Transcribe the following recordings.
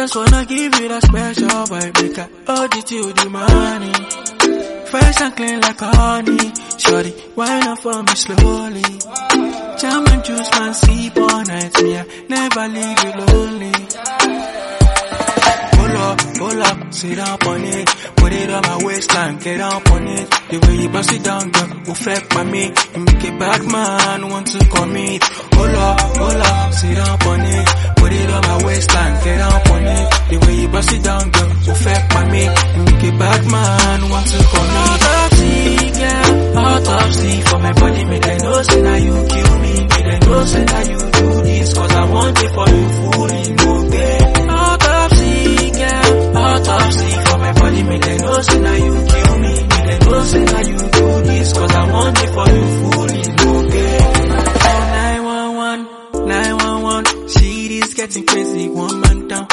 just wanna give you that special vibe, make I hold it till the morning. Fresh and clean like honey, shorty, wine up for me slowly. Jam and juice, man, sleep all night, me, I never leave you lonely. Pull up, sit down on it, put it on my waistline, get up on it. The way you bust it down, girl, will affect by me. You make a bad man want to commit. Pull up, sit down on it, put it on my waistline, get up on it. The way you bust it down, girl, will affect by me. You make a bad man want to commit. Autopsy, girl, autopsy for my body, make them know say now you kill me, make them know say now you do this, cause I want it for you fully, no pain. Autopsy, girl, autopsy for my body, make them know say now you kill me, make them know say now you do this, cause I want it for you fully, no pain. 911, see this getting crazy, one man down.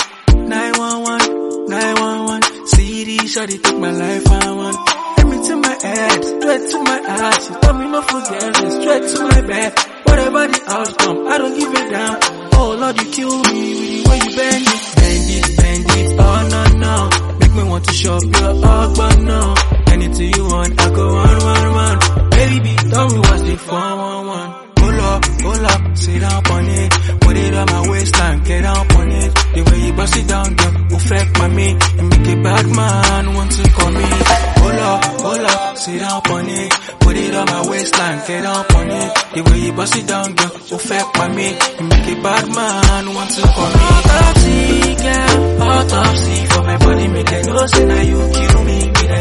911, see this shawty take my life, I want. Every to my head, straight to my heart. She told me no forgiveness, straight to my bed. Whatever the outcome, I don't give it down. Oh Lord, you kill me with the way you bend it, oh no. Make me want to shop your husband now. Anything you want, I go on. Baby, tell me what's the 411. Pull up, sit down on it, put it on my waistline, get up on it. The way you bust it down, girl, will affect by me. You make a bad man want to commit. Pull up, sit down on it, put it on my waistline, get up on it. The way you bust it down, girl, will affect by me. You make a bad man want to commit. Autopsy, girl, autopsy for my body, make them know say now you kill me,